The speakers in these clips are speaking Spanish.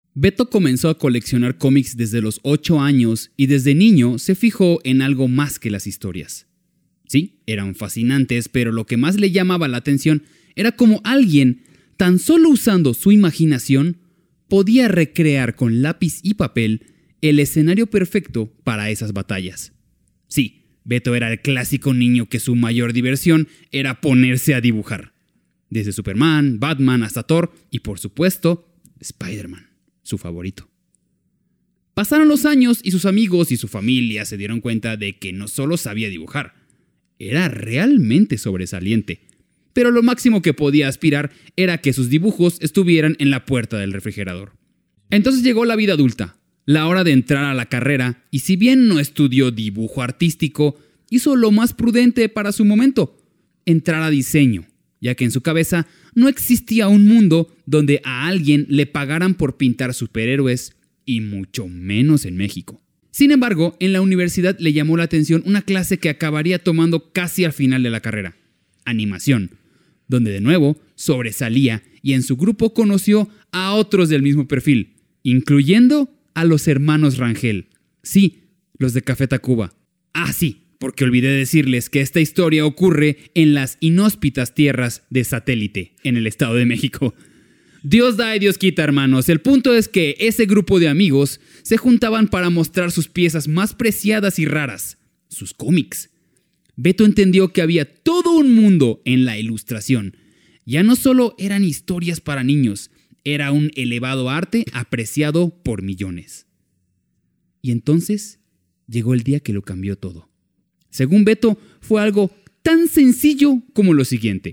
Beto comenzó a coleccionar cómics desde los 8 años y desde niño se fijó en algo más que las historias. Sí, eran fascinantes, pero lo que más le llamaba la atención era cómo alguien, tan solo usando su imaginación, podía recrear con lápiz y papel el escenario perfecto para esas batallas. Sí, Beto era el clásico niño que su mayor diversión era ponerse a dibujar. Desde Superman, Batman hasta Thor y, por supuesto, Spider-Man, su favorito. Pasaron los años y sus amigos y su familia se dieron cuenta de que no solo sabía dibujar, era realmente sobresaliente. Pero lo máximo que podía aspirar era que sus dibujos estuvieran en la puerta del refrigerador. Entonces llegó la vida adulta, la hora de entrar a la carrera, y si bien no estudió dibujo artístico, hizo lo más prudente para su momento: entrar a diseño, ya que en su cabeza no existía un mundo donde a alguien le pagaran por pintar superhéroes, y mucho menos en México. Sin embargo, en la universidad le llamó la atención una clase que acabaría tomando casi al final de la carrera: animación, donde de nuevo sobresalía y en su grupo conoció a otros del mismo perfil, incluyendo a los hermanos Rangel. Sí, los de Café Tacuba. Ah, sí, porque olvidé decirles que esta historia ocurre en las inhóspitas tierras de Satélite, en el Estado de México. Dios da y Dios quita, hermanos. El punto es que ese grupo de amigos se juntaban para mostrar sus piezas más preciadas y raras, sus cómics. Beto entendió que había todo un mundo en la ilustración. Ya no solo eran historias para niños, era un elevado arte apreciado por millones. Y entonces llegó el día que lo cambió todo. Según Beto, fue algo tan sencillo como lo siguiente.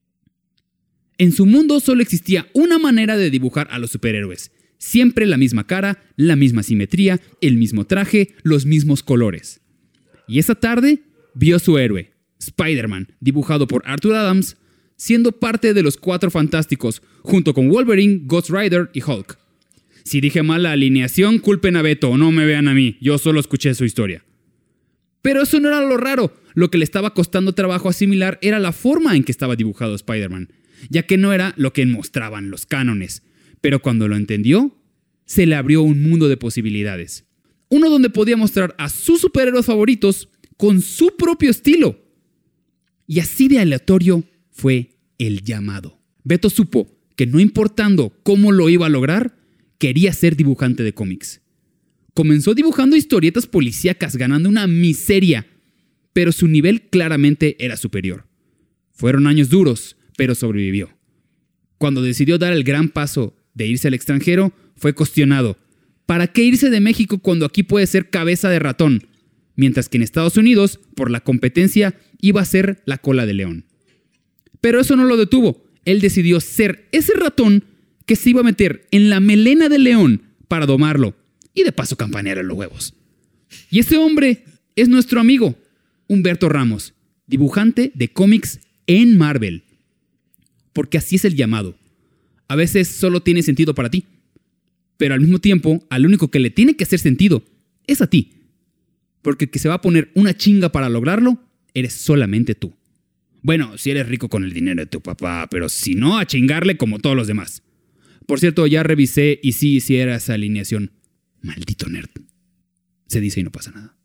En su mundo solo existía una manera de dibujar a los superhéroes. Siempre la misma cara, la misma simetría, el mismo traje, los mismos colores. Y esa tarde vio a su héroe, Spider-Man, dibujado por Arthur Adams, siendo parte de los Cuatro Fantásticos, junto con Wolverine, Ghost Rider y Hulk. Si dije mal la alineación, culpen a Beto, no me vean a mí, yo solo escuché su historia. Pero eso no era lo raro. Lo que le estaba costando trabajo asimilar era la forma en que estaba dibujado Spider-Man, ya que no era lo que mostraban los cánones. Pero cuando lo entendió, se le abrió un mundo de posibilidades. Uno donde podía mostrar a sus superhéroes favoritos con su propio estilo. Y así de aleatorio fue el llamado. Beto supo que no importando cómo lo iba a lograr, quería ser dibujante de cómics. Comenzó dibujando historietas policíacas ganando una miseria, pero su nivel claramente era superior. Fueron años duros, pero sobrevivió. Cuando decidió dar el gran paso de irse al extranjero, fue cuestionado. ¿Para qué irse de México cuando aquí puede ser cabeza de ratón? Mientras que en Estados Unidos, por la competencia, iba a ser la cola de león. Pero eso no lo detuvo. Él decidió ser ese ratón que se iba a meter en la melena del león para domarlo y de paso campanear en los huevos. Y ese hombre es nuestro amigo, Humberto Ramos, dibujante de cómics en Marvel. Porque así es el llamado. A veces solo tiene sentido para ti, pero al mismo tiempo, al único que le tiene que hacer sentido es a ti. Porque el que se va a poner una chinga para lograrlo, eres solamente tú. Bueno, si eres rico con el dinero de tu papá, pero si no, a chingarle como todos los demás. Por cierto, ya revisé y sí era esa alineación. Maldito nerd. Se dice y no pasa nada.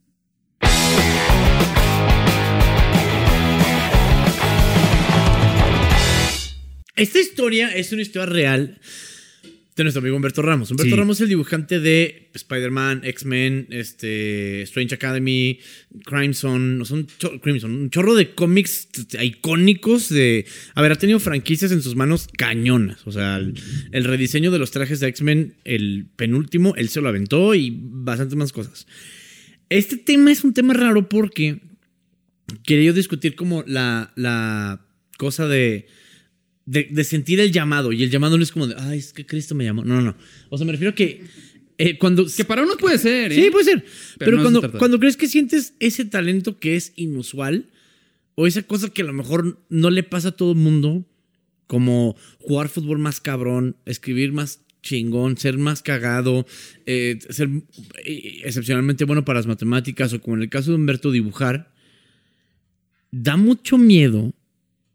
Esta historia es una historia real de nuestro amigo Humberto Ramos. Humberto Ramos es el dibujante de Spider-Man, X-Men, Strange Academy, Crimson, un chorro de cómics icónicos de... A ver, ha tenido franquicias en sus manos cañonas. O sea, el rediseño de los trajes de X-Men, el penúltimo, él se lo aventó y bastantes más cosas. Este tema es un tema raro porque quería yo discutir como la cosa de sentir el llamado. Y el llamado no es como de, ay, es que Cristo me llamó. No. O sea, me refiero a que cuando... Que para unos puede ser, ¿eh? Sí, puede ser. Pero no cuando crees que sientes ese talento que es inusual, o esa cosa que a lo mejor no le pasa a todo el mundo, como jugar fútbol más cabrón, escribir más chingón, ser más cagado, ser excepcionalmente bueno para las matemáticas, o como en el caso de Humberto, dibujar, da mucho miedo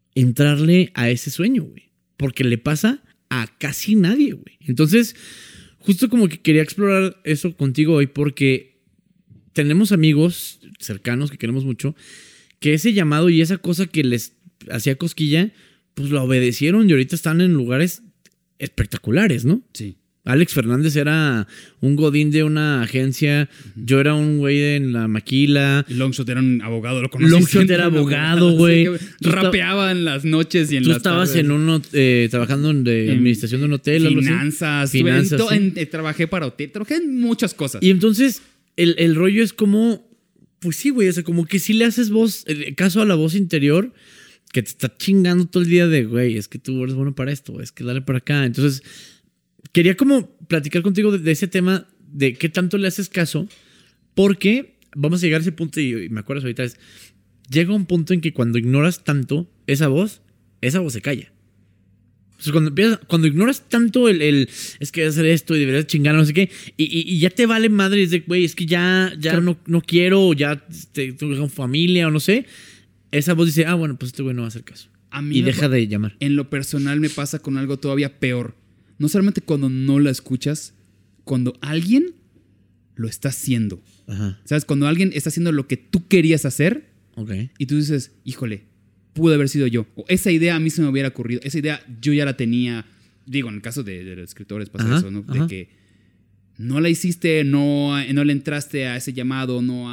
entrarle a ese sueño, güey. Porque le pasa a casi nadie, güey. Entonces, justo como que quería explorar eso contigo hoy porque tenemos amigos cercanos que queremos mucho que ese llamado y esa cosa que les hacía cosquilla, pues lo obedecieron y ahorita están en lugares espectaculares, ¿no? Sí. Alex Fernández era un godín de una agencia. Yo era un güey en la maquila. Longshot era un abogado, lo conocí. Longshot era abogado, güey. Rapeaba en las noches y en tú las estabas tardes. trabajando en administración de un hotel. Finanzas. Finanzas, trabajé para hotel. Trabajé en muchas cosas. Y entonces el rollo es como... Pues sí, güey. O sea, como que si le haces caso a la voz interior que te está chingando todo el día de, güey, es que tú eres bueno para esto. Es que dale para acá. Entonces... Quería como platicar contigo de ese tema de qué tanto le haces caso, porque vamos a llegar a ese punto y me acuerdo ahorita llega un punto en que cuando ignoras tanto esa voz se calla. O sea, cuando ignoras tanto es que voy a hacer esto y deberías chingar no sé qué y ya te vale madre y es de güey, es que ya claro. no quiero o ya tengo familia o no sé, esa voz dice, bueno, pues este güey no va a hacer caso y deja de llamar. En lo personal me pasa con algo todavía peor. No solamente cuando no la escuchas, cuando alguien lo está haciendo. Ajá. ¿Sabes? Cuando alguien está haciendo lo que tú querías hacer. Okay. Y tú dices, híjole, pude haber sido yo. O esa idea a mí se me hubiera ocurrido. Esa idea yo ya la tenía. Digo, en el caso de los escritores pasa eso, ¿no? Ajá. De que no la hiciste, no le entraste a ese llamado, no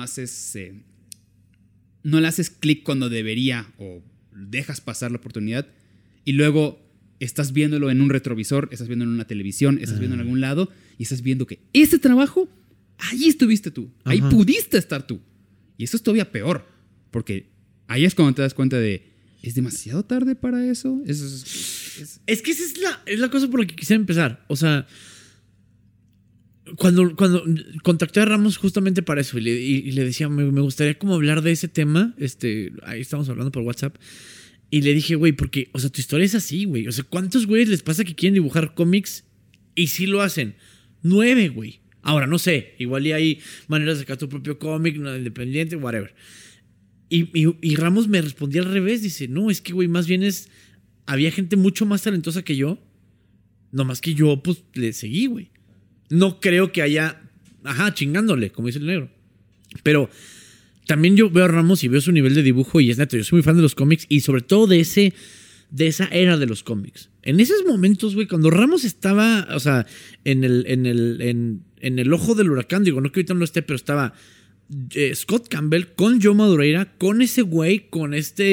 le haces clic cuando debería o dejas pasar la oportunidad. Y luego... estás viéndolo en un retrovisor, estás viéndolo en una televisión, estás viendo en algún lado y estás viendo que ese trabajo, ahí estuviste tú, ahí pudiste estar tú. Y eso es todavía peor, porque ahí es cuando te das cuenta de, ¿es demasiado tarde para eso? Es que esa es la cosa por la que quisiera empezar. O sea, cuando contacté a Ramos justamente para eso y le decía, me gustaría como hablar de ese tema, ahí estamos hablando por WhatsApp. Y le dije, güey, porque, o sea, tu historia es así, güey. O sea, ¿cuántos güeyes les pasa que quieren dibujar cómics y sí lo hacen? 9, güey. Ahora, no sé, igual y hay maneras de sacar tu propio cómic, no, independiente, whatever. Y Ramos me respondía al revés. Dice, no, es que, güey, más bien había gente mucho más talentosa que yo. Nomás que yo, pues, le seguí, güey. No creo que haya, chingándole, como dice el negro. Pero... también yo veo a Ramos y veo su nivel de dibujo y es neto. Yo soy muy fan de los cómics y sobre todo de esa era de los cómics. En esos momentos, güey, cuando Ramos estaba, o sea, en el ojo del huracán, digo, no que ahorita no esté, pero estaba Scott Campbell con Joe Madureira, con ese güey, con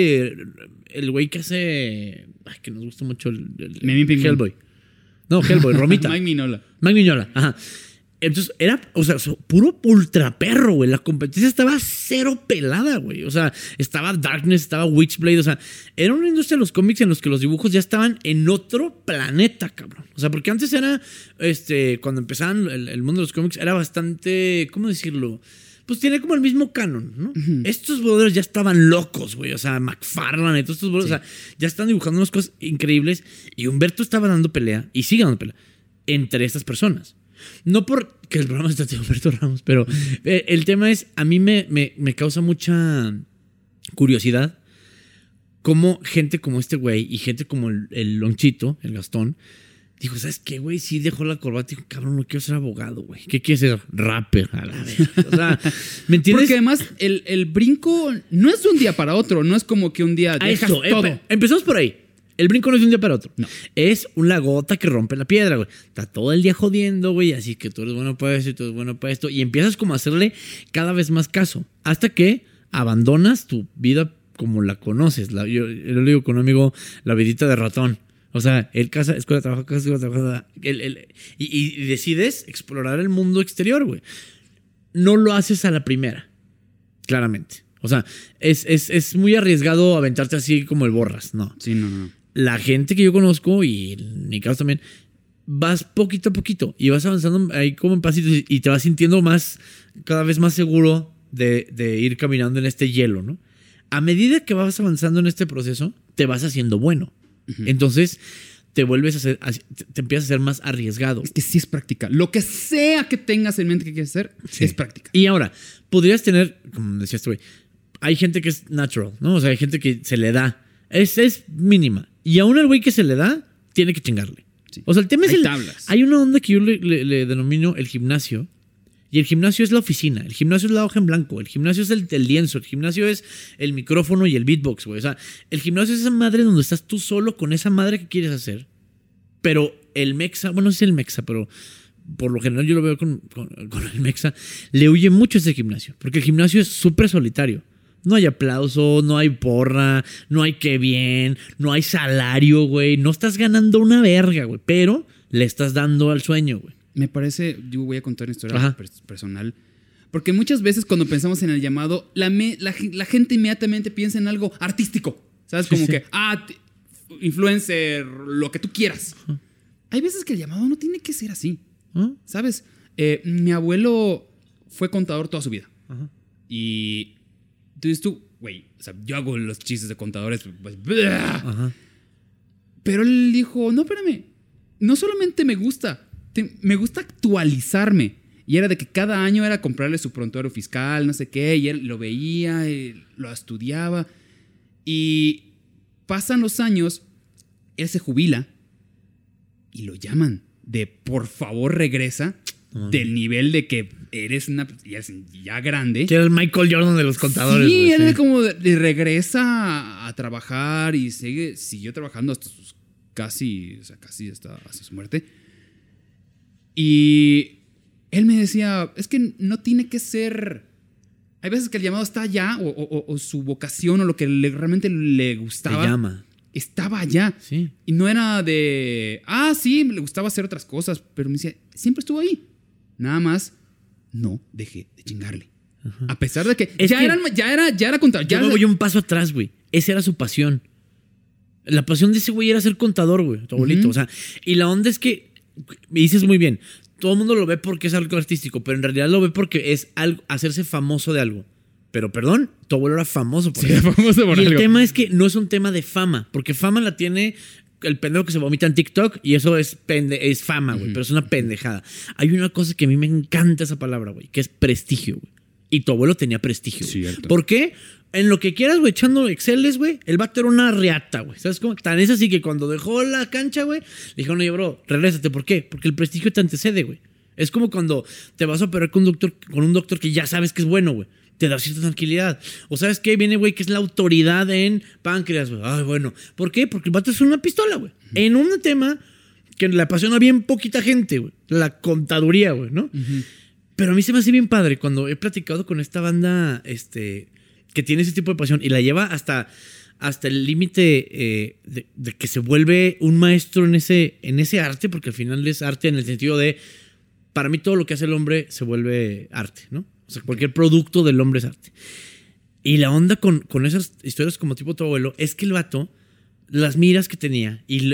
el güey que hace, que nos gusta mucho el Hellboy. No, Hellboy, Romita. Mike Mignola, ajá. Entonces era, o sea, puro ultra perro, güey. La competencia estaba cero pelada, güey. O sea, estaba Darkness, estaba Witchblade. O sea, era una industria de los cómics en los que los dibujos ya estaban en otro planeta, cabrón. O sea, porque antes era, cuando empezaban el mundo de los cómics, era bastante, ¿cómo decirlo? Pues tiene como el mismo canon, ¿no? Uh-huh. Estos brothers ya estaban locos, güey. O sea, McFarlane y todos estos brothers, sí. O sea, ya están dibujando unas cosas increíbles. Y Humberto estaba dando pelea, y sigue dando pelea, entre estas personas. No porque el programa está de Humberto Ramos, pero el tema es, a mí me causa mucha curiosidad cómo gente como este güey y gente como el Lonchito, el Gastón, dijo, ¿sabes qué, güey? Sí dejó la corbata y dijo, cabrón, no quiero ser abogado, güey. ¿Qué quieres ser? Rapper, a la vez. O sea, ¿me entiendes? Porque además el brinco no es de un día para otro, no es como que un día dejas todo. Empezamos por ahí. El brinco no es de un día para otro. No. Es una gota que rompe la piedra, güey. Está todo el día jodiendo, güey. Así que tú eres bueno para esto y tú eres bueno para esto. Y empiezas como a hacerle cada vez más caso. Hasta que abandonas tu vida como la conoces. Yo le digo con un amigo, la vidita de ratón. O sea, él casa, escuela, trabajo, casa, escuela, trabajo. Y decides explorar el mundo exterior, güey. No lo haces a la primera. Claramente. O sea, es muy arriesgado aventarte así como el Borras, ¿no? Sí, no. La gente que yo conozco, y en mi caso también, vas poquito a poquito y vas avanzando ahí como en pasitos y te vas sintiendo cada vez más seguro de ir caminando en este hielo, ¿no? A medida que vas avanzando en este proceso, te vas haciendo bueno. Uh-huh. Entonces, te empiezas a ser más arriesgado. Es que sí es práctica. Lo que sea que tengas en mente que quieres hacer, sí, es práctica. Y ahora, podrías tener, como decías tú, hay gente que es natural, ¿no? O sea, hay gente que se le da. Es mínima. Y aún el güey que se le da, tiene que chingarle. Sí. O sea, el tema es Hay tablas. Hay una onda que yo le denomino el gimnasio. Y el gimnasio es la oficina, el gimnasio es la hoja en blanco, el gimnasio es el lienzo, el gimnasio es el micrófono y el beatbox, güey. O sea, el gimnasio es esa madre donde estás tú solo con esa madre que quieres hacer. Pero el mexa, bueno, no es el mexa, pero por lo general yo lo veo con el mexa, le huye mucho ese gimnasio. Porque el gimnasio es súper solitario. No hay aplauso, no hay porra, no hay qué bien, no hay salario, güey. No estás ganando una verga, güey. Pero le estás dando al sueño, güey. Me parece, yo voy a contar una historia personal. Porque muchas veces cuando pensamos en el llamado, la gente inmediatamente piensa en algo artístico. ¿Sabes? Como que, influencer, lo que tú quieras. Hay veces que el llamado no tiene que ser así. ¿Sabes? Mi abuelo fue contador toda su vida. Y entonces güey, o sea, yo hago los chistes de contadores, pues, pero él dijo, no, espérame, no solamente me gusta actualizarme. Y era de que cada año era comprarle su prontuario fiscal, no sé qué, y él lo veía, lo estudiaba. Y pasan los años, él se jubila y lo llaman de por favor regresa, del nivel de que eres ya grande. Que era el Michael Jordan de los contadores. Sí, él era como de regresa a trabajar y siguió trabajando hasta casi hasta su muerte. Y él me decía, es que no tiene que ser... Hay veces que el llamado está allá o su vocación o lo que realmente le gustaba. Te llama. Estaba allá. Sí. Y no era de... sí, le gustaba hacer otras cosas. Pero me decía, siempre estuvo ahí. Nada más, no dejé de chingarle. Ajá. A pesar de que ya era contador. Yo me voy un paso atrás, güey. Esa era su pasión. La pasión de ese güey era ser contador, güey. Tu abuelito. O sea, y la onda es que... Me dices muy bien, todo el mundo lo ve porque es algo artístico, pero en realidad lo ve porque es algo, hacerse famoso de algo. Pero perdón, tu abuelo era famoso por eso. Famoso por y algo. El tema es que no es un tema de fama, porque fama la tiene el pendejo que se vomita en TikTok y eso es fama, güey, pero es una pendejada. Hay una cosa que a mí me encanta esa palabra, güey, que es prestigio, güey. Y tu abuelo tenía prestigio. Cierto. ¿Por qué? En lo que quieras, güey, echando Exceles, güey, el vato era una riata, güey. ¿Sabes cómo? Tan es así que cuando dejó la cancha, güey, le dijeron, oye, bro, regrésate. ¿Por qué? Porque el prestigio te antecede, güey. Es como cuando te vas a operar con un doctor que ya sabes que es bueno, güey. Te da cierta tranquilidad. O ¿sabes qué? Viene, güey, que es la autoridad en páncreas, güey. Ay, bueno. ¿Por qué? Porque el vato es una pistola, güey. En un tema que le apasiona bien poquita gente, güey. La contaduría, güey, ¿no? Pero a mí se me hace bien padre cuando he platicado con esta banda, que tiene ese tipo de pasión y la lleva hasta el límite de que se vuelve un maestro en ese arte, porque al final es arte en el sentido de, para mí todo lo que hace el hombre se vuelve arte, ¿no? O sea, cualquier producto del hombre es arte. Y la onda con esas historias como tipo tu abuelo es que el vato, las miras que tenía y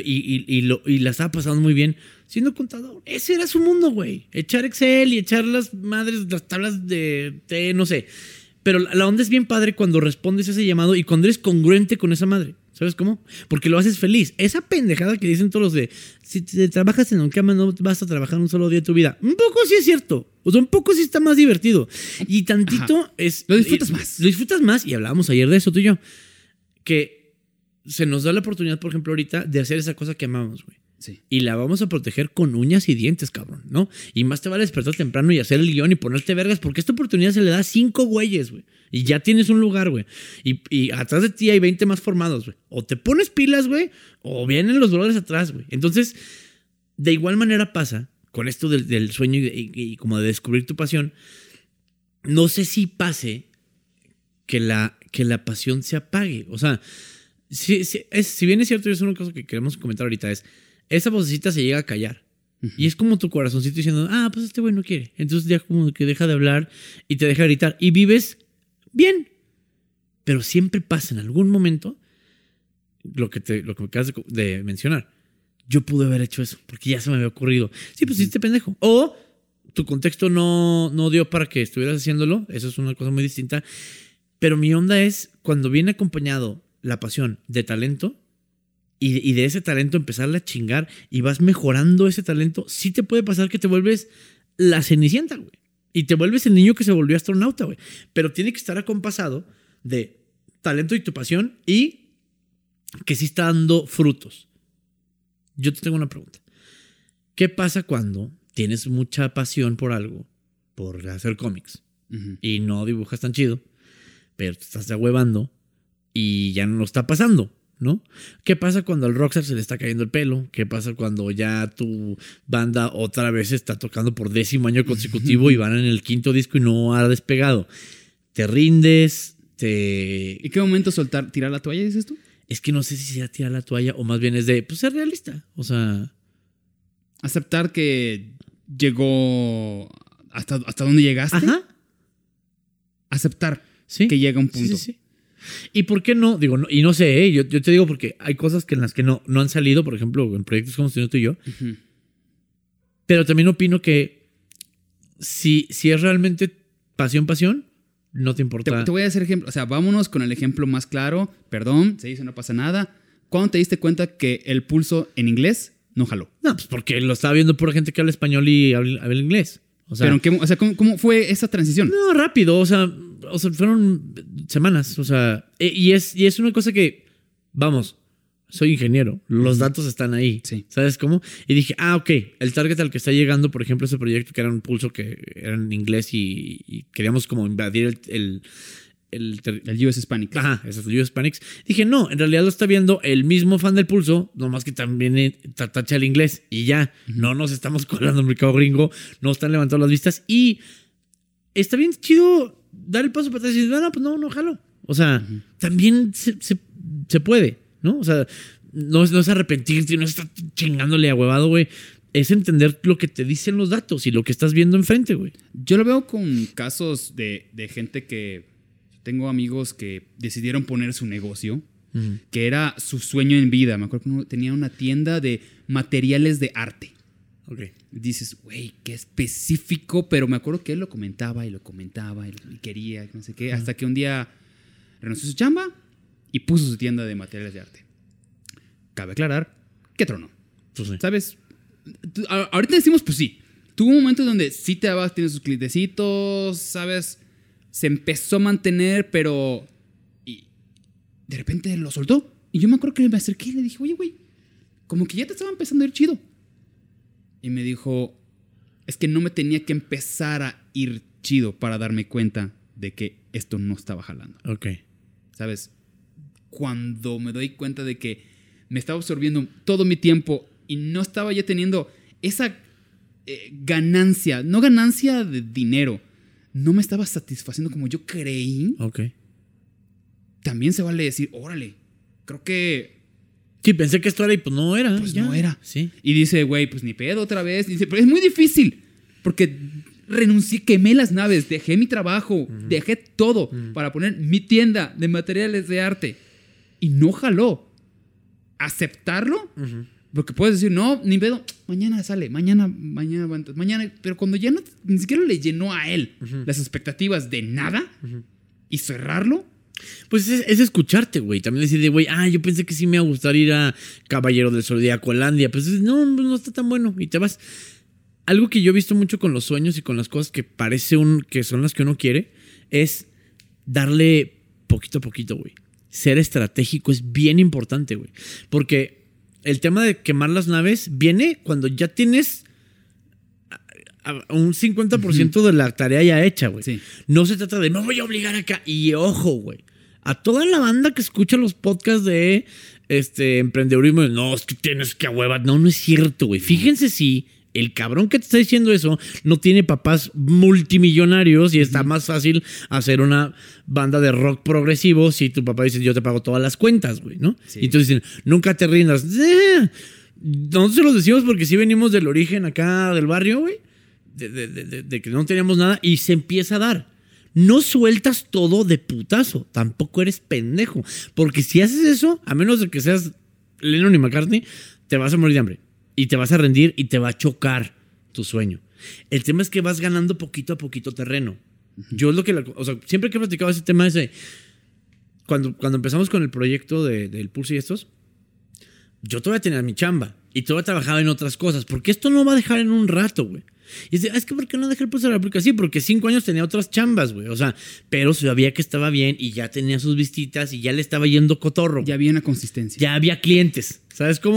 la estaba pasando muy bien siendo contador. Ese era su mundo, güey. Echar Excel y echar las tablas de té, no sé. Pero la onda es bien padre cuando respondes a ese llamado y cuando eres congruente con esa madre. ¿Sabes cómo? Porque lo haces feliz. Esa pendejada que dicen todos los de si te trabajas en un cama no vas a trabajar un solo día de tu vida. Un poco sí es cierto. O sea, un poco sí está más divertido. Y tantito es... Lo disfrutas más. Lo disfrutas más. Y hablábamos ayer de eso tú y yo. Que se nos da la oportunidad, por ejemplo, ahorita de hacer esa cosa que amamos, güey. Sí. Y la vamos a proteger con uñas y dientes, cabrón, ¿no? Y más te vale despertar temprano y hacer el guión y ponerte vergas, porque esta oportunidad se le da a 5 güeyes, güey. Y ya tienes un lugar, güey. Y atrás de ti hay 20 más formados, güey. O te pones pilas, güey, o vienen los brothers atrás, güey. Entonces, de igual manera pasa con esto del sueño y como de descubrir tu pasión. No sé si pase que la pasión se apague. O sea, si bien es cierto, y es una cosa que queremos comentar ahorita, esa vocecita se llega a callar. Y es como tu corazoncito diciendo, pues este güey no quiere. Entonces ya como que deja de hablar y te deja gritar. Y vives bien. Pero siempre pasa en algún momento lo que me acabas de mencionar. Yo pude haber hecho eso porque ya se me había ocurrido. Sí, pues hiciste pendejo. O tu contexto no dio para que estuvieras haciéndolo. Eso es una cosa muy distinta. Pero mi onda es cuando viene acompañado la pasión de talento y de ese talento empezarle a chingar y vas mejorando ese talento, sí te puede pasar que te vuelves la Cenicienta, güey. Y te vuelves el niño que se volvió astronauta, güey. Pero tiene que estar acompasado de talento y tu pasión y que sí está dando frutos. Yo te tengo una pregunta. ¿Qué pasa cuando tienes mucha pasión por algo, por hacer cómics, y no dibujas tan chido, pero te estás ahuevando y ya no lo está pasando, ¿no? ¿Qué pasa cuando al rockstar se le está cayendo el pelo? ¿Qué pasa cuando ya tu banda otra vez está tocando por 10º año consecutivo y van en el 5º disco y no ha despegado? ¿Te rindes? ¿Y qué momento tirar la toalla, dices tú? Es que no sé si sea tirar la toalla o más bien es de, pues, ser realista. O sea... Aceptar que llegó hasta dónde llegaste. Ajá. Aceptar ¿Sí? que llega un punto. Sí. ¿Y por qué no? Digo, no, y no sé, ¿eh? Yo te digo porque hay cosas en las que no han salido, por ejemplo, en proyectos como tú y yo. Uh-huh. Pero también opino que si es realmente pasión, no te importa. Te voy a hacer ejemplo. O sea, vámonos con el ejemplo más claro. Perdón, se dice, no pasa nada. ¿Cuándo te diste cuenta que el pulso en inglés no jaló? No, pues porque lo estaba viendo pura gente que habla español y habla inglés. O sea, pero ¿cómo fue esa transición? No, rápido. O sea, fueron semanas. O sea, y es una cosa que, vamos, soy ingeniero. Los datos están ahí. Sí. ¿Sabes cómo? Y dije, ok, el target al que está llegando, por ejemplo, ese proyecto que era un pulso que era en inglés y queríamos como invadir el US Hispanics. Ajá, eso es el US Hispanics. Dije, no, en realidad lo está viendo el mismo fan del pulso, nomás que también tacha el inglés y ya. No nos estamos colando en el mercado gringo, no están levantando las vistas y está bien chido dar el paso para atrás y decir, no, pues no, jalo. O sea, también se puede, ¿no? O sea, no es arrepentirte, no es estar chingándole a huevado, güey. Es entender lo que te dicen los datos y lo que estás viendo enfrente, güey. Yo lo veo con casos de gente que... Tengo amigos que decidieron poner su negocio, que era su sueño en vida. Me acuerdo que uno tenía una tienda de materiales de arte. Okay. Dices, güey, qué específico, pero me acuerdo que él lo comentaba y quería, no sé qué, hasta que un día renunció su chamba y puso su tienda de materiales de arte. Cabe aclarar que tronó. Pues sí. ¿Sabes? Ahorita decimos, pues sí. Tuvo un momento donde sí te dabas, tienes sus clientecitos, ¿sabes? Se empezó a mantener, pero... Y de repente lo soltó. Y yo me acuerdo que me acerqué y le dije, oye, güey, como que ya te estaba empezando a ir chido. Y me dijo, es que no me tenía que empezar a ir chido para darme cuenta de que esto no estaba jalando. Ok. ¿Sabes? Cuando me doy cuenta de que me estaba absorbiendo todo mi tiempo y no estaba ya teniendo esa ganancia, no ganancia de dinero, no me estaba satisfaciendo como yo creí. Ok. También se vale decir, órale, creo que... Sí, pensé que esto era y pues no era. Pues ya. No era. Sí. Y dice, güey, pues ni pedo otra vez. Y dice, pero es muy difícil. Porque renuncié, quemé las naves, dejé mi trabajo, dejé todo para poner mi tienda de materiales de arte. Y no jaló. ¿Aceptarlo? Porque puedes decir, no, ni pedo, mañana sale, mañana, pero cuando ya no, ni siquiera le llenó a él las expectativas de nada y cerrarlo. Pues es escucharte, güey. También decir, güey, yo pensé que sí me iba a gustar ir a Caballero del Zodiaco, Holandia. Pues no está tan bueno y te vas. Algo que yo he visto mucho con los sueños y con las cosas que parece que son las que uno quiere es darle poquito a poquito, güey. Ser estratégico es bien importante, güey. Porque el tema de quemar las naves viene cuando ya tienes un 50% de la tarea ya hecha, güey. Sí. No se trata de, me voy a obligar acá. Y ojo, güey. A toda la banda que escucha los podcasts de emprendedurismo, no, es que tienes que hueva. No es cierto, güey. Fíjense si el cabrón que te está diciendo eso no tiene papás multimillonarios y está más fácil hacer una banda de rock progresivo si tu papá dice, yo te pago todas las cuentas, güey, ¿no? Sí. Y entonces dicen, nunca te rindas. Nosotros se los decimos porque sí venimos del origen acá del barrio, güey. De que no teníamos nada y se empieza a dar. No sueltas todo de putazo. Tampoco eres pendejo. Porque si haces eso, a menos de que seas Lennon y McCartney, te vas a morir de hambre. Y te vas a rendir y te va a chocar tu sueño. El tema es que vas ganando poquito a poquito terreno. Yo es lo que... O sea, siempre que he platicado ese tema cuando empezamos con el proyecto del Pulso y estos, yo todavía tenía mi chamba. Y todavía trabajaba en otras cosas. Porque esto no va a dejar en un rato, güey. Y dice, es que ¿por qué no dejé el Pulso de la República? Sí, porque 5 años tenía otras chambas, güey. O sea, pero sabía que estaba bien y ya tenía sus vistitas y ya le estaba yendo cotorro. Ya había una consistencia. Ya había clientes. ¿Sabes cómo?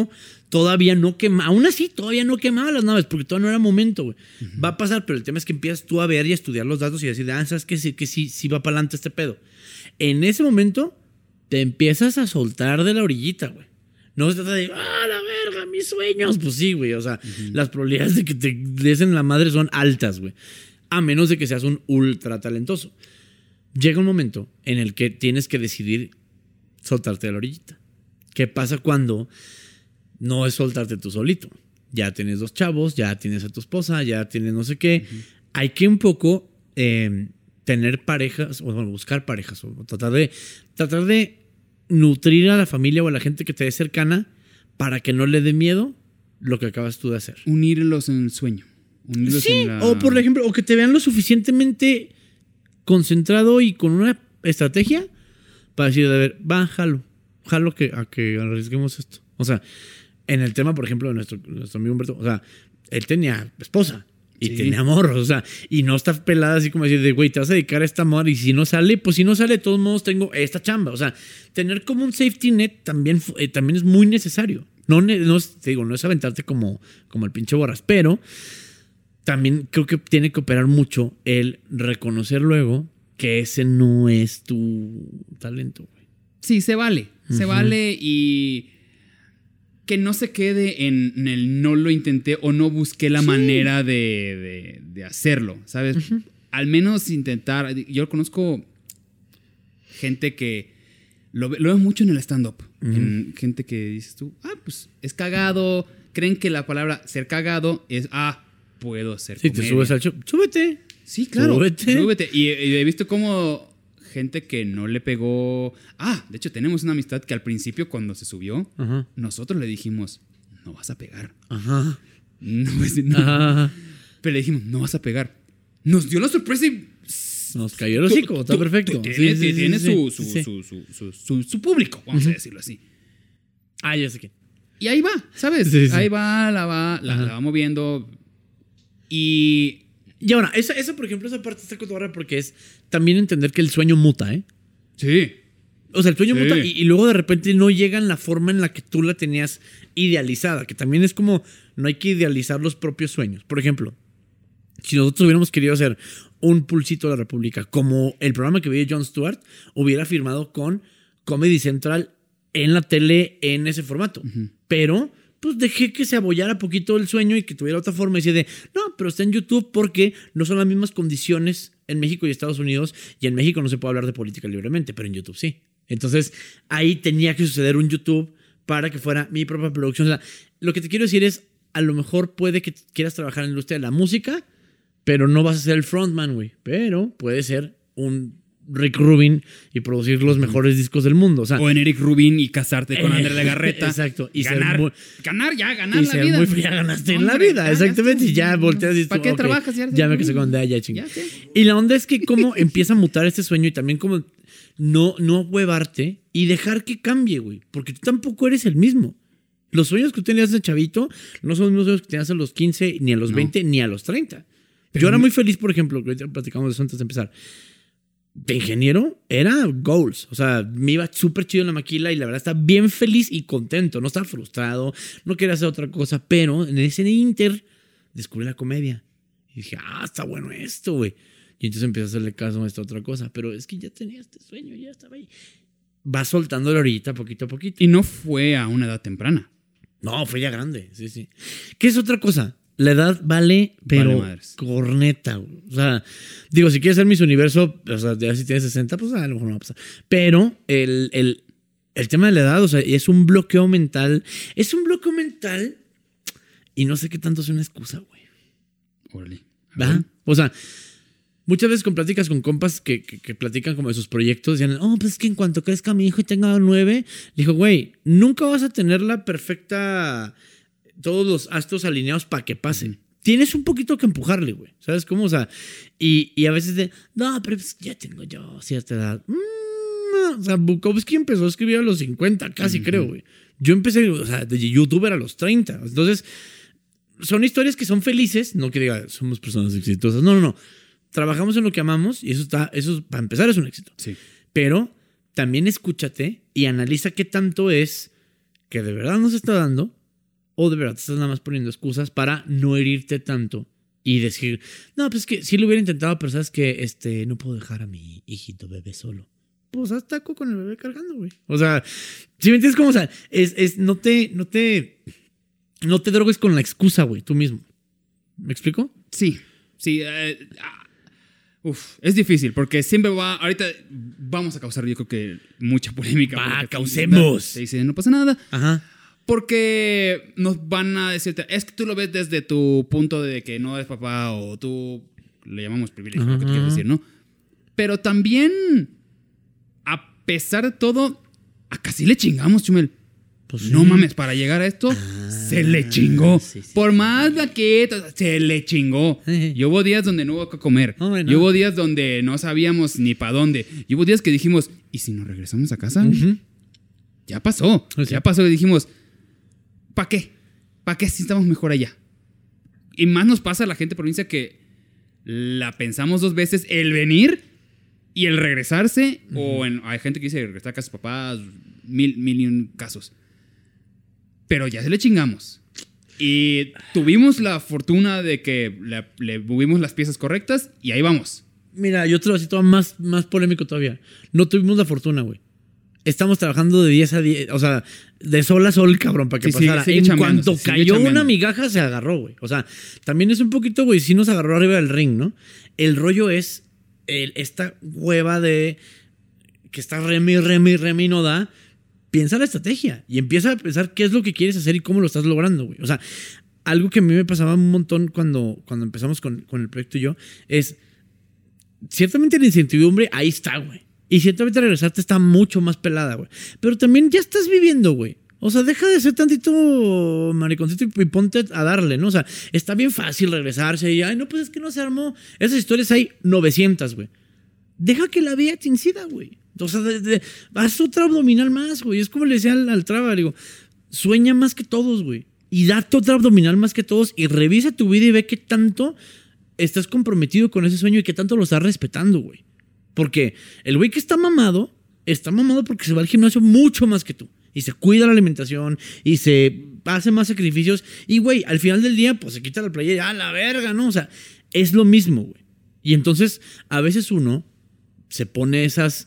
todavía no quemaba, aún así todavía no quemaba las naves porque todavía no era momento, güey. Va a pasar, pero el tema es que empiezas tú a ver y a estudiar los datos y decir, ¿sabes qué? Sí va para adelante este pedo. En ese momento te empiezas a soltar de la orillita, güey. No se trata de, la verga, mis sueños. Pues sí, güey, o sea, las probabilidades de que te desen la madre son altas, güey. A menos de que seas un ultra talentoso. Llega un momento en el que tienes que decidir soltarte de la orillita. ¿Qué pasa cuando no es soltarte tú solito? Ya tienes 2 chavos, ya tienes a tu esposa, ya tienes no sé qué. Hay que un poco tener parejas, o bueno, buscar parejas, o tratar de nutrir a la familia o a la gente que te dé cercana para que no le dé miedo lo que acabas tú de hacer. Unirlos en el sueño. Unirlos Sí, en la... o por ejemplo, o que te vean lo suficientemente concentrado y con una estrategia para decir, a ver, jalo a que arriesguemos esto. O sea, en el tema, por ejemplo, de nuestro amigo Humberto, o sea, él tenía esposa y tenía morros, o sea, y no está pelada así como decir, güey, te vas a dedicar a esta amor y si no sale, pues si no sale, de todos modos tengo esta chamba. O sea, tener como un safety net también es muy necesario. No es aventarte como el pinche Borras, pero también creo que tiene que operar mucho el reconocer luego que ese no es tu talento, güey. Sí, se vale. Se vale y que no se quede en el no lo intenté o no busqué la manera de hacerlo, ¿sabes? Al menos intentar. Yo conozco gente que lo veo mucho en el stand-up. Gente que dices tú, pues es cagado. Creen que la palabra ser cagado es, puedo hacer comedia. Si te subes al show, súbete. Sí, claro. Súbete. Y he visto cómo gente que no le pegó... de hecho, tenemos una amistad que al principio, cuando se subió, nosotros le dijimos, no vas a pegar. Ajá. No. Pero le dijimos, no vas a pegar. Nos dio la sorpresa y... Nos cayó el hocico, está perfecto. Tiene su público, vamos a decirlo así. Ya sé qué. Y ahí va, ¿sabes? Sí. Ahí va, la va moviendo. Y ahora, esa, por ejemplo, esa parte está cotorra porque es también entender que el sueño muta, ¿eh? Sí. O sea, el sueño muta y luego de repente no llega en la forma en la que tú la tenías idealizada, que también es como, no hay que idealizar los propios sueños. Por ejemplo, si nosotros hubiéramos querido hacer un Pulsito de la República, como el programa que veía Jon Stewart, hubiera firmado con Comedy Central en la tele en ese formato. Pero pues dejé que se abollara poquito el sueño y que tuviera otra forma y decir no, pero está en YouTube porque no son las mismas condiciones en México y Estados Unidos, y en México no se puede hablar de política libremente, pero en YouTube sí. Entonces ahí tenía que suceder un YouTube para que fuera mi propia producción. O sea, lo que te quiero decir es, a lo mejor puede que quieras trabajar en la industria de la música, pero no vas a ser el frontman, güey. Pero puede ser un Rick Rubin y producir los mejores discos del mundo. O en Eric Rubin y casarte con André Legarreta. Exacto. Y ganar y la vida. Ya ganaste en la vida, exactamente. Y ya volteas y dices, ¿para qué trabajas? Ya me casé con ya chingada. Y la onda es que cómo empieza a mutar este sueño y también como no huevarte y dejar que cambie, güey. Porque tú tampoco eres el mismo. Los sueños que tú tenías de chavito no son los mismos sueños que tenías a los 15, ni a los 20, ni a los 30. Pero yo era muy feliz, por ejemplo, que ahorita platicamos de eso antes de empezar. De ingeniero era goals. O sea, me iba súper chido en la maquila y la verdad estaba bien feliz y contento. No estaba frustrado, no quería hacer otra cosa, pero en ese inter descubrí la comedia. Y dije, está bueno esto, güey. Y entonces empecé a hacerle caso a esta otra cosa. Pero es que ya tenía este sueño, ya estaba ahí. Va soltando la orillita poquito a poquito. Y no fue a una edad temprana. No, fue ya grande, sí. ¿Qué es otra cosa? La edad vale, pero corneta, güey. O sea, digo, si quieres ser Miss Universo, o sea, ya si tienes 60, pues a lo mejor no va a pasar. Pero el tema de la edad, o sea, es un bloqueo mental. Es un bloqueo mental y no sé qué tanto es una excusa, güey. Órale. ¿Va? O sea, muchas veces con pláticas con compas que platican como de sus proyectos, decían, pues es que en cuanto crezca mi hijo y tenga 9, dijo, güey, nunca vas a tener la perfecta... todos los astros alineados para que pase. Tienes un poquito que empujarle, güey. ¿Sabes cómo? O sea, y a veces no, pero pues ya tengo yo cierta edad. O sea, Bukowski empezó a escribir a los 50 casi, creo, güey. Yo empecé, o sea, de youtuber a los 30. Entonces, son historias que son felices. No que diga, somos personas exitosas. No. Trabajamos en lo que amamos y eso para empezar, es un éxito. Sí. Pero también escúchate y analiza qué tanto es que de verdad nos está dando o de verdad te estás nada más poniendo excusas para no herirte tanto y decir, no, pues es que sí lo hubiera intentado, pero sabes que no puedo dejar a mi hijito bebé solo. Pues haz taco con el bebé cargando, güey. O sea, si me entiendes cómo, o sea, no te drogues con la excusa, güey, tú mismo. ¿Me explico? Sí. Es difícil porque siempre ahorita vamos a causar, yo creo que mucha polémica. Causemos. Se dice, no pasa nada. Ajá. Porque nos van a decirte, es que tú lo ves desde tu punto de que no eres papá o tú le llamamos privilegio, lo que tú quieres decir, ¿no? Pero también, a pesar de todo, a casi le chingamos, Chumel. Pues no mames, para llegar a esto, se le chingó. Sí. Por más vaquetas, se le chingó. Y hubo días donde no hubo que comer. Y hubo días donde no sabíamos ni para dónde. Y hubo días que dijimos, ¿y si nos regresamos a casa? Ya pasó. Ya pasó y dijimos, ¿para qué? ¿Para qué si estamos mejor allá? Y más nos pasa a la gente de provincia que la pensamos 2 veces el venir y el regresarse. Hay gente que dice regresar a casa de sus papás, mil y un casos. Pero ya se le chingamos. Y tuvimos la fortuna de que le movimos las piezas correctas y ahí vamos. Mira, yo te lo voy a decir todo más polémico todavía. No tuvimos la fortuna, güey. Estamos trabajando de 10 a 10, o sea, de sol a sol, cabrón, para que pasara. En cuanto cayó una migaja, se agarró, güey. O sea, también es un poquito, güey, sí nos agarró arriba del ring, ¿no? El rollo es esta hueva de que está remi no da. Piensa la estrategia y empieza a pensar qué es lo que quieres hacer y cómo lo estás logrando, güey. O sea, algo que a mí me pasaba un montón cuando empezamos con el proyecto y yo es, ciertamente la incertidumbre ahí está, güey. Y ciertamente regresarte está mucho más pelada, güey. Pero también ya estás viviendo, güey. O sea, deja de ser tantito mariconcito y ponte a darle, ¿no? O sea, está bien fácil regresarse y, ay, no, pues es que no se armó. Esas historias hay 900, güey. Deja que la vida te incida, güey. O sea, haz otra abdominal más, güey. Es como le decía al Traba, digo, sueña más que todos, güey. Y date otra abdominal más que todos y revisa tu vida y ve qué tanto estás comprometido con ese sueño y qué tanto lo estás respetando, güey. Porque el güey que está mamado porque se va al gimnasio mucho más que tú. Y se cuida la alimentación y se hace más sacrificios. Y, güey, al final del día, pues se quita la playera y a la verga, ¿no? O sea, es lo mismo, güey. Y entonces, a veces uno se pone esas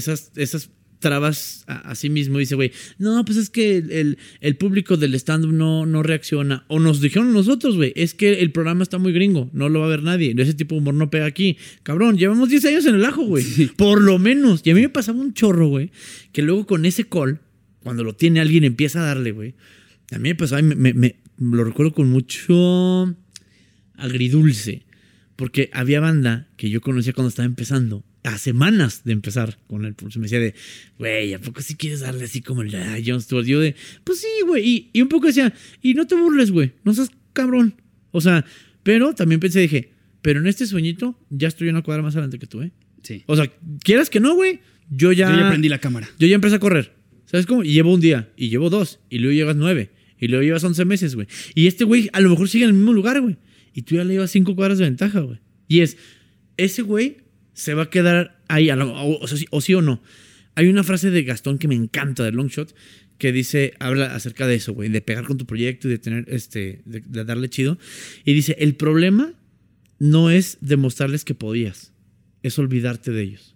trabas a sí mismo y dice, güey, no, pues es que el público del stand-up no reacciona. O nos dijeron nosotros, güey, es que el programa está muy gringo, no lo va a ver nadie. Ese tipo de humor no pega aquí. Cabrón, llevamos 10 años en el ajo, güey. Sí. Por lo menos. Y a mí me pasaba un chorro, güey, que luego con ese call, cuando lo tiene alguien, empieza a darle, güey. A mí me pasaba y me lo recuerdo con mucho agridulce. Porque había banda que yo conocía cuando estaba empezando, a semanas de empezar con el pulso. Me decía de, güey, ¿a poco sí quieres darle así como el Jon Stewart? Yo de, pues sí, güey. Y un poco decía, y no te burles, güey, no seas cabrón. O sea, pero también dije, pero en este sueñito ya estoy una cuadra más adelante que tú, ¿eh? Sí. O sea, quieras que no, güey, yo ya prendí la cámara. Yo ya empecé a correr. ¿Sabes cómo? Y llevo un día, y llevo 2, y luego llevas 9, y luego llevas 11 meses, güey. Y este güey a lo mejor sigue en el mismo lugar, güey. Y tú ya le llevas 5 cuadras de ventaja, güey. Y ese güey se va a quedar ahí, o sí o no. Hay una frase de Gastón que me encanta, de Longshot, que habla acerca de eso, güey, de pegar con tu proyecto y de tener, de darle chido. Y dice, el problema no es demostrarles que podías, es olvidarte de ellos.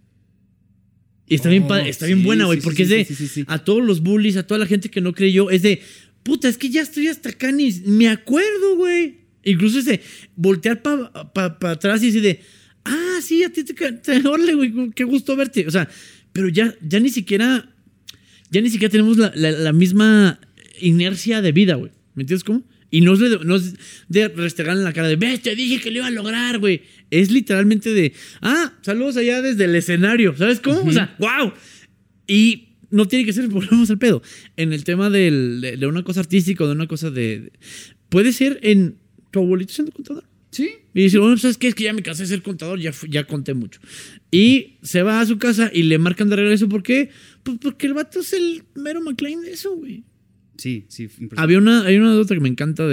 Y está bien padre, está bien buena, güey, porque es de a todos los bullies, a toda la gente que no creyó, es de, puta, es que ya estoy hasta acá, ni me acuerdo, güey. Incluso voltear para atrás y decir de, sí, a ti te órale, güey, qué gusto verte. O sea, pero ya ni siquiera tenemos la misma inercia de vida, güey. ¿Me entiendes cómo? Y no es de restregar en la cara de, ves, te dije que lo iba a lograr, güey. Es literalmente de, saludos allá desde el escenario. ¿Sabes cómo? O sea, wow. Y no tiene que ser, volvemos al pedo. En el tema de una cosa artística o de una cosa de... Puede ser en tu abuelito siendo contador. Sí. Y dice, bueno, ¿sabes qué? Es que ya me cansé de ser contador, ya conté mucho. Y se va a su casa y le marcan de regreso. ¿Por qué? Pues porque el vato es el mero McLean de eso, güey. Sí. Hay una anécdota que me encanta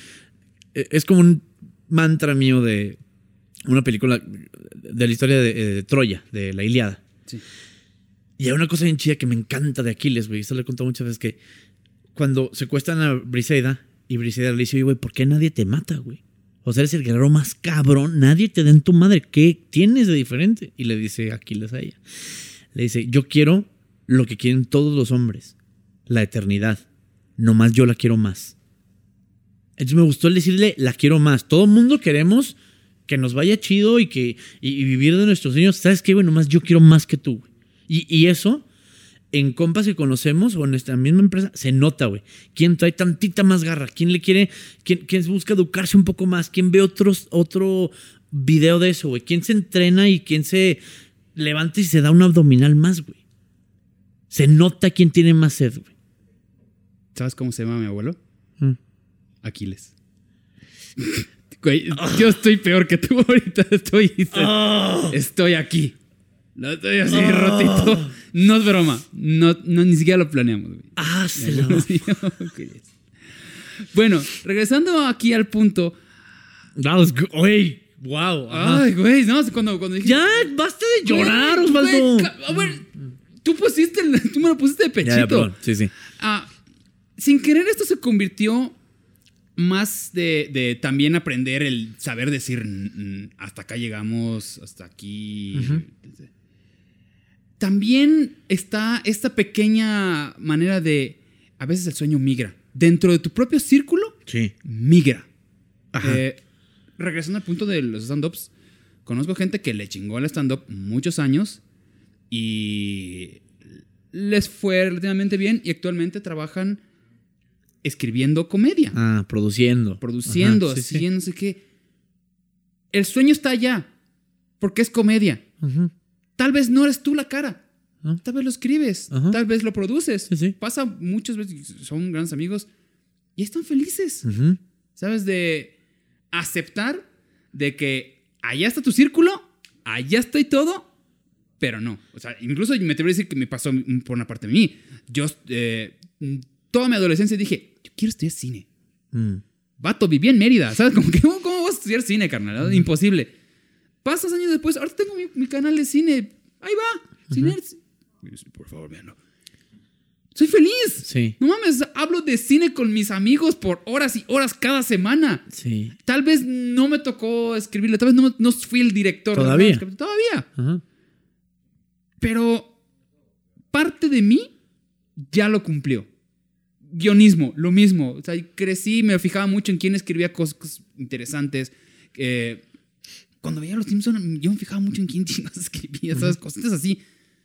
es como un mantra mío de una película de la historia de Troya, de la Ilíada. Sí. Y hay una cosa bien chida que me encanta de Aquiles, güey. Esto le he contado muchas veces, que cuando secuestran a Briseida Y Briseida le dice, oye, güey, ¿por qué nadie te mata, güey? O sea, eres el guerrero más cabrón, nadie te da en tu madre. ¿Qué tienes de diferente? Y le dice Aquiles a ella. Le dice, yo quiero lo que quieren todos los hombres, la eternidad. Nomás yo la quiero más. Entonces me gustó el decirle, la quiero más. Todo el mundo queremos que nos vaya chido y vivir de nuestros sueños. ¿Sabes qué, güey? Nomás yo quiero más que tú, güey. Y eso, en compas que conocemos o en esta misma empresa, se nota, güey. ¿Quién trae tantita más garra? ¿Quién le quiere? ¿Quién busca educarse un poco más? ¿Quién ve otro video de eso, güey? ¿Quién se entrena y quién se levanta y se da un abdominal más, güey? Se nota quién tiene más sed, güey. ¿Sabes cómo se llama mi abuelo? Aquiles. Güey, yo estoy peor que tú ahorita. Estoy aquí. No estoy así rotito. No es broma. No, ni siquiera lo planeamos, güey. Bueno, regresando aquí al punto. That was good. Oye, wow. Ay, güey, no, cuando dije. Ya, basta de llorar, Osvaldo. A ver, tú me lo pusiste de pechito. Sí. Sin querer, esto se convirtió más de también aprender el saber decir hasta acá llegamos, hasta aquí. También está esta pequeña manera de a veces el sueño migra. Dentro de tu propio círculo, migra. Regresando al punto de los stand-ups, conozco gente que le chingó al stand-up muchos años y les fue relativamente bien y actualmente trabajan escribiendo comedia. Produciendo. Así, no sé qué. El sueño está allá porque es comedia. Tal vez no eres tú la cara. Tal vez lo escribes. Tal vez lo produces. Pasa muchas veces. Son grandes amigos y están felices. ¿Sabes? De aceptar de que allá está tu círculo, allá estoy todo, pero no. O sea, incluso me atrevo a decir que me pasó por una parte de mí. Yo toda mi adolescencia dije, yo quiero estudiar cine. Vato, viví en Mérida. ¿Sabes? Como que, ¿cómo vas a estudiar cine, carnal? Imposible. Pasas años después, ahora tengo mi canal de cine. Ahí va. Cinerts. Por favor, véanlo. Soy feliz. Sí. No mames, hablo de cine con mis amigos por horas y horas cada semana. Sí. Tal vez no me tocó escribirle, tal vez no fui el director. Todavía. Pero parte de mí ya lo cumplió. Guionismo, lo mismo. O sea, crecí, me fijaba mucho en quién escribía cosas interesantes. Cuando veía los Simpsons, yo me fijaba mucho en quién chingados escribía, ¿sabes? Cositas así.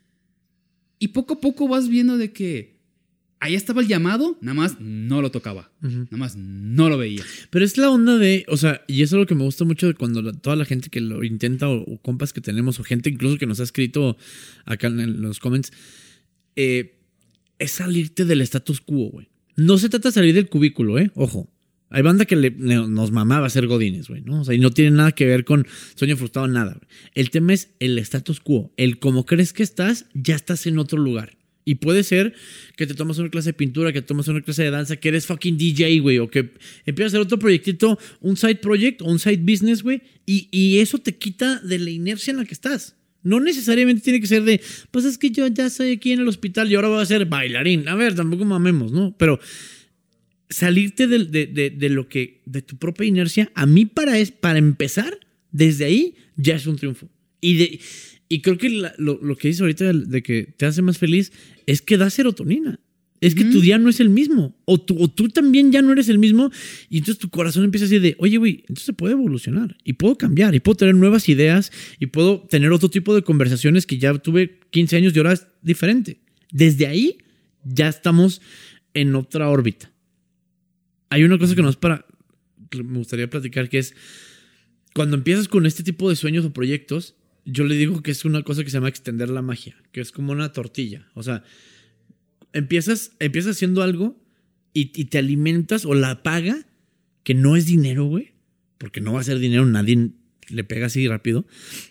Y poco a poco vas viendo de que ahí estaba el llamado, nada más no lo tocaba. Nada más no lo veía. Pero es la onda de, o sea, y eso es lo que me gusta mucho de cuando toda la gente que lo intenta o compas que tenemos o gente incluso que nos ha escrito acá en los comments, es salirte del status quo, güey. No se trata de salir del cubículo, ojo. Hay banda que nos mamaba ser godines, güey, ¿no? O sea, y no tiene nada que ver con sueño frustrado, nada, güey. El tema es el status quo. El como crees que estás, ya estás en otro lugar. Y puede ser que te tomas una clase de pintura, que te tomas una clase de danza, que eres fucking DJ, güey, o que empiezas a hacer otro proyectito, un side project o un side business, güey, y eso te quita de la inercia en la que estás. No necesariamente tiene que ser de, pues es que yo ya estoy aquí en el hospital y ahora voy a ser bailarín. A ver, tampoco mamemos, ¿no? Pero salirte de lo que, de tu propia inercia, a mí para empezar, desde ahí ya es un triunfo. Y creo que lo que dices ahorita de que te hace más feliz es que da serotonina. Es que tu día no es el mismo. O tú también ya no eres el mismo. Y entonces tu corazón empieza a decir de, oye, güey, entonces se puede evolucionar. Y puedo cambiar. Y puedo tener nuevas ideas. Y puedo tener otro tipo de conversaciones que ya tuve 15 años y ahora es diferente. Desde ahí ya estamos en otra órbita. Hay una cosa que me gustaría platicar, que es cuando empiezas con este tipo de sueños o proyectos, yo le digo que es una cosa que se llama extender la magia, que es como una tortilla. O sea, empiezas haciendo algo y te alimentas o la paga, que no es dinero, güey, porque no va a ser dinero, nadie le pega así rápido.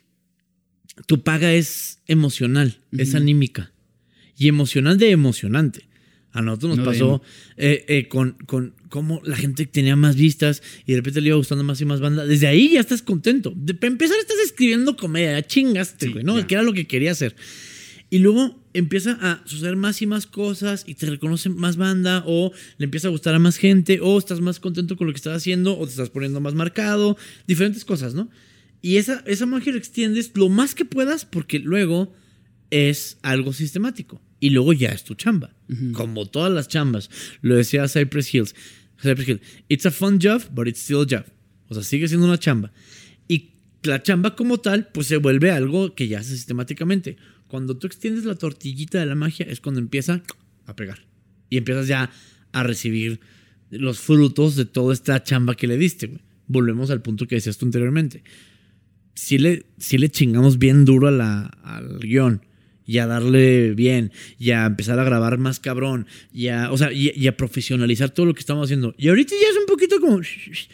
Tu paga es emocional, es anímica y emocional de emocionante. A nosotros nos pasó con cómo la gente tenía más vistas y de repente le iba gustando más y más banda. Desde ahí ya estás contento. Para empezar estás escribiendo comedia, ya chingaste, güey, ¿no? Que era lo que quería hacer. Y luego empieza a suceder más y más cosas y te reconoce más banda o le empieza a gustar a más gente o estás más contento con lo que estás haciendo o te estás poniendo más marcado, diferentes cosas, ¿no? Y esa magia la extiendes lo más que puedas porque luego es algo sistemático y luego ya es tu chamba, como todas las chambas. Lo decía Cypress Hill, it's a fun job, but it's still a job. O sea, sigue siendo una chamba. Y la chamba como tal, pues se vuelve algo que ya hace sistemáticamente. Cuando tú extiendes la tortillita de la magia es cuando empieza a pegar. Y empiezas ya a recibir los frutos de toda esta chamba que le diste, güey. Volvemos al punto que decías tú anteriormente. Si le chingamos bien duro al guión y a darle bien y a empezar a grabar más cabrón y a profesionalizar todo lo que estamos haciendo. Y ahorita ya es un poquito como...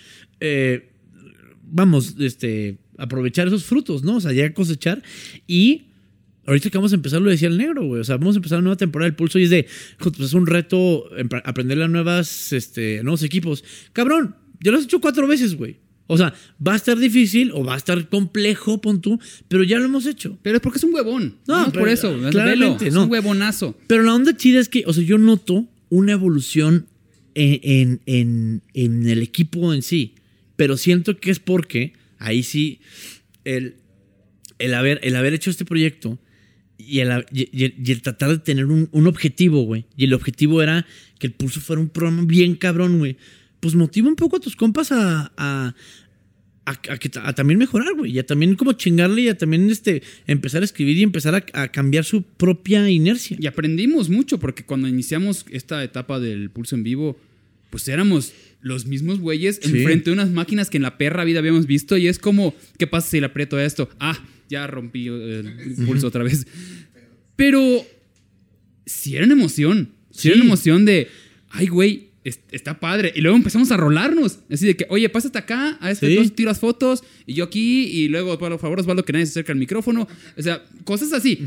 aprovechar esos frutos, ¿no? O sea, ya cosechar y... Ahorita que vamos a empezar, lo decía el negro, güey. O sea, vamos a empezar la nueva temporada del Pulso y es de... Pues es un reto aprenderle a nuevos equipos. Cabrón, ya lo has hecho 4 veces, güey. O sea, va a estar difícil o va a estar complejo, pon tú, pero ya lo hemos hecho. Pero es porque es un huevón. No, por eso. Claramente, es un huevonazo. Pero la onda chida es que, o sea, yo noto una evolución en el equipo en sí. Pero siento que es porque ahí sí el haber hecho este proyecto y el tratar de tener un objetivo, güey. Y el objetivo era que el Pulso fuera un programa bien cabrón, güey. Pues motiva un poco a tus compas a también mejorar, güey. Y a también como chingarle y a también empezar a escribir y empezar a cambiar su propia inercia. Y aprendimos mucho porque cuando iniciamos esta etapa del Pulso en vivo, pues éramos los mismos güeyes enfrente de unas máquinas que en la perra vida habíamos visto. Y es como, ¿qué pasa si le aprieto esto? Ya rompí el pulso otra vez. Pero sí era una emoción. Sí era una emoción de, ay, güey, está padre. Y luego empezamos a rolarnos. Así de que, oye, pásate acá, tú tiras fotos, y yo aquí, y luego, por favor, Osvaldo, que nadie se acerque al micrófono. O sea, cosas así.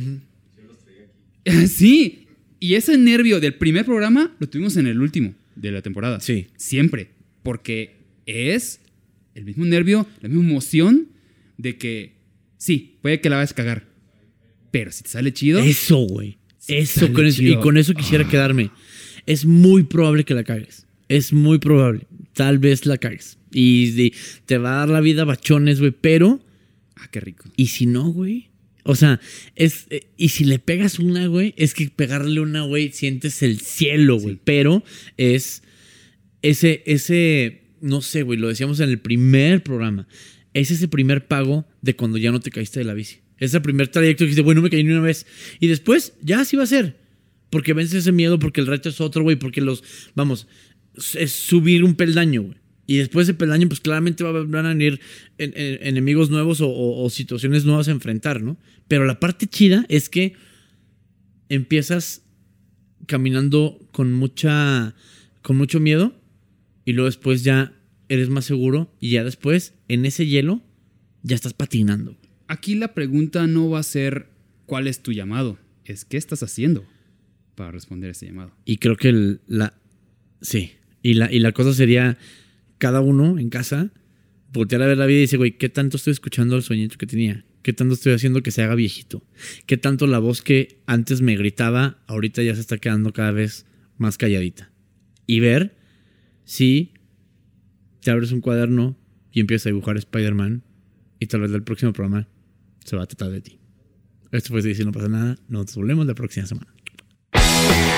Sí. Y ese nervio del primer programa lo tuvimos en el último de la temporada. Sí. Siempre. Porque es el mismo nervio, la misma emoción de que sí, puede que la vayas a cagar. Pero si te sale chido... Eso, güey. Eso, con eso quisiera quedarme. Es muy probable que la cagues. Es muy probable. Tal vez la cagues. Y te va a dar la vida bachones, güey. Pero... qué rico. ¿Y si no, güey? O sea, y si le pegas una, güey, es que pegarle una, güey, sientes el cielo, güey. Sí. Pero es... Ese... No sé, güey. Lo decíamos en el primer programa. Es ese primer pago de cuando ya no te caíste de la bici. Es el primer trayecto que dijiste, güey, no me caí ni una vez. Y después, ya así va a ser. Porque vences ese miedo, porque el reto es otro, güey. Porque es subir un peldaño, güey. Y después de ese peldaño, pues claramente van a venir enemigos nuevos o situaciones nuevas a enfrentar, ¿no? Pero la parte chida es que empiezas caminando con mucho miedo y luego después ya eres más seguro y ya después, en ese hielo, ya estás patinando. Aquí la pregunta no va a ser ¿cuál es tu llamado? Es ¿qué estás haciendo para responder a ese llamado? Y creo que sí. Y la cosa sería cada uno en casa voltear a ver la vida y decir, güey, ¿qué tanto estoy escuchando el sueñito que tenía? ¿Qué tanto estoy haciendo que se haga viejito? ¿Qué tanto la voz que antes me gritaba ahorita ya se está quedando cada vez más calladita? Y ver si te abres un cuaderno y empiezas a dibujar Spider-Man y tal vez el próximo programa se va a tratar de ti. Esto fue Si No Pasa Nada. Nos volvemos la próxima semana.